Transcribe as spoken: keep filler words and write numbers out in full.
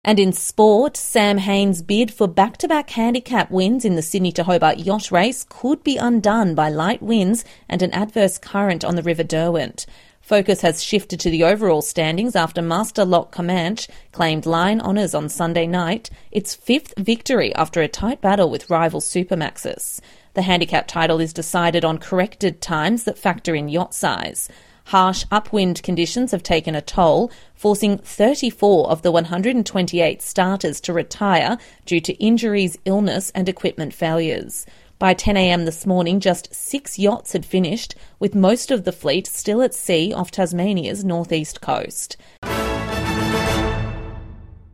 And in sport, Sam Hain's bid for back-to-back handicap wins in the Sydney to Hobart yacht race could be undone by light winds and an adverse current on the River Derwent. Focus has shifted to the overall standings after Master Lock Comanche claimed line honours on Sunday night, its fifth victory after a tight battle with rival Supermaxis. The handicap title is decided on corrected times that factor in yacht size. Harsh upwind conditions have taken a toll, forcing thirty-four of the one hundred twenty-eight starters to retire due to injuries, illness and equipment failures. By ten a.m. this morning, just six yachts had finished, with most of the fleet still at sea off Tasmania's northeast coast.